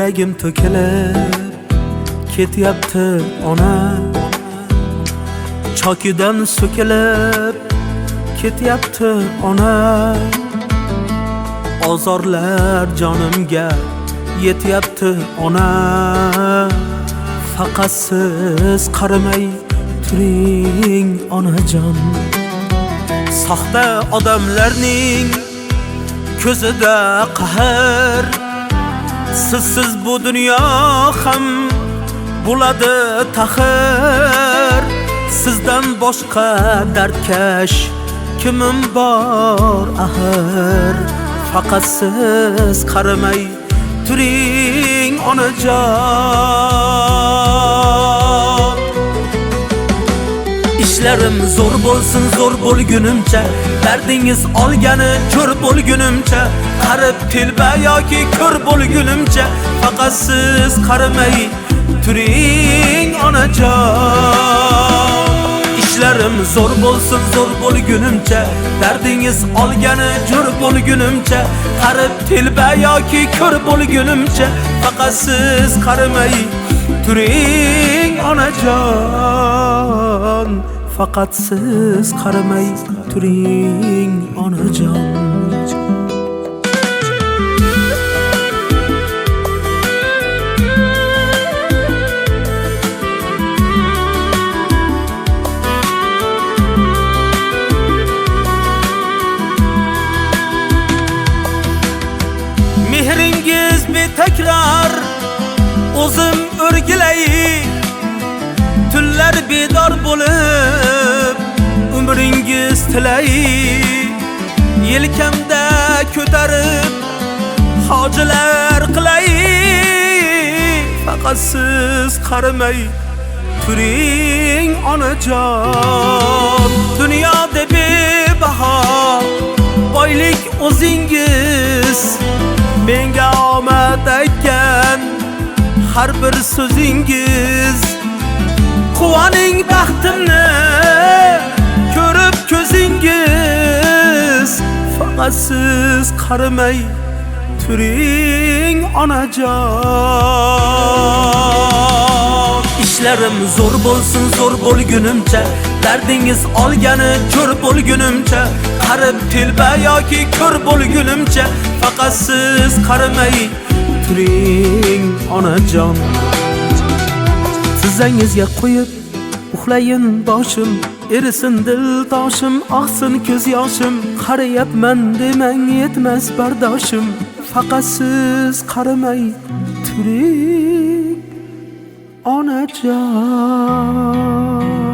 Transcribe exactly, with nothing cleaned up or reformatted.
yuragim to'kilib ketyapti ona, chokidan so'kilib ketyapti ona. Ozorlar jonimga yetyapti ona, faqat siz qaramay turing onajon. Soxta odamlarning ko'zida qahr, sizsiz bu dunyo ham bo'ladi taxir. Sizdan boshqa dardkash kimim bor axir, faqat siz qaramay turing onajon. İşlerim zor bo'lsin, zo'r bo'lgunimcha, dardingiz olgani ko'r bo'lgunimcha, qarib telba yoki ko'r bo'lgunimcha, faqat siz qaramay turing onajon. İşlerim zor bo'lsin, zo'r bo'lgunimcha, dardingiz olgani ko'r bo'lgunimcha, qarib telba yoki ko'r bo'lgunimcha, faqat siz qaramay turing onajon. Faqat siz qaramay turing onajon. Mehringiz betakrar o'zim o'rgilay, tunlar bedor bo'lib umringiz tilay. Yelkamda ko'tarib hojilar qilay, faqat siz qaramay turing onajon. Dunyoda bebaho boylik o'zingiz, menga omad aytgan har bir so'zingiz. Quvoning baxtimni ko'rib ko'zingiz, faqat siz qaramay turing onajon. İşlerim zor bo'lsin, zo'r bo'lgunimcha, dardingiz olgani ko'r bo'lgunimcha, qarib telba yoki ko'r bo'lgunimcha, faqat siz qaramay turing onajon. Tizzangizga qo'yib uxlayin boshim, erisin dil toshim, oqsin ko'z yoshim. Qarayapman demang yetmas bardoshim, faqat siz qaramay turing onajon.